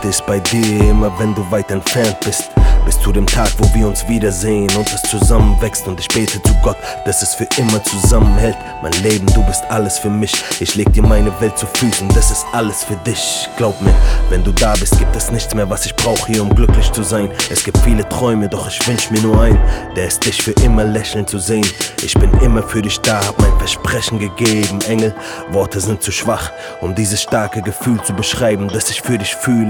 Freude ist bei dir, immer wenn du weit entfernt bist. Bis zu dem Tag, wo wir uns wiedersehen und es zusammenwächst. Und ich bete zu Gott, dass es für immer zusammenhält. Mein Leben, du bist alles für mich. Ich leg dir meine Welt zu Füßen, das ist alles für dich. Glaub mir, wenn du da bist, gibt es nichts mehr, was ich brauche hier, um glücklich zu sein. Es gibt viele Träume, doch ich wünsch mir nur einen, der ist dich für immer lächeln zu sehen. Ich bin immer für dich da, hab mein Versprechen gegeben. Engel, Worte sind zu schwach, um dieses starke Gefühl zu beschreiben, das ich für dich fühle.